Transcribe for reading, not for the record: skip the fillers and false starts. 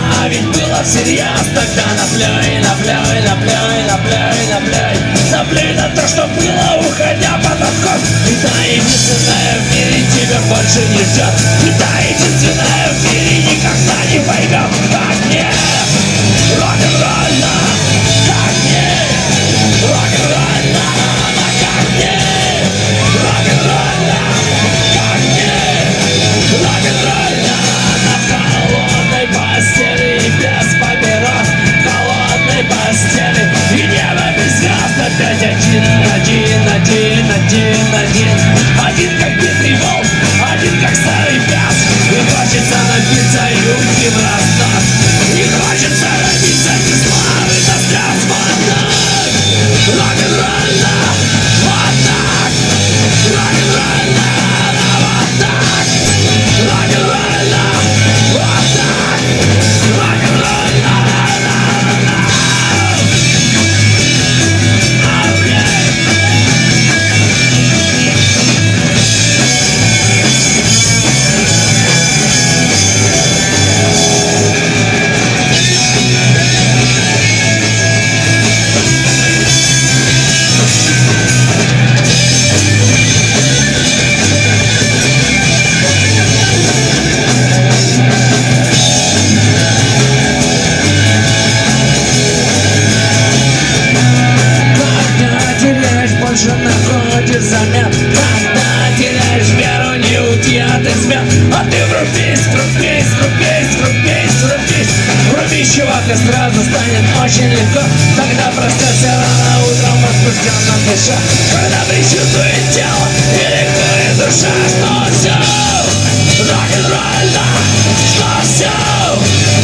А ведь было всерьез, тогда наплюй, наплюй, наплюй, наплюй, наплюй, наплюй на то, что было, уходя под откос. И та единственная в мире тебя больше не ждет, и та единственная в мире никогда не поймет, как мне рок-н-ролльно, как мне рок-н-ролльно, как мне рок-н-ролльно, как мне рок-н-ролльно. На холодной постели и без папирос, в холодной постели и небо без звезд. Опять один, один, один, один, один, один как битый волк, один как старый пес. И хочется напиться и уйти в разнос, и хочется напиться без славы до слез. Вот так, рок-н-ролльно, вот так, рок-н-ролльно, вот так, рок-н-ролльно, вот так, рок-н-ролльно. Больше находишь замен, когда теряешь веру, не уйти от измен. А ты врубись, врубись, врубись, врубись, врубись, врубись, чувак, и сразу станет очень легко. Тогда проснешься рано утром, возбужденно дыша, когда предчувствует тело и ликует душа, что все рок-н-ролльно, что все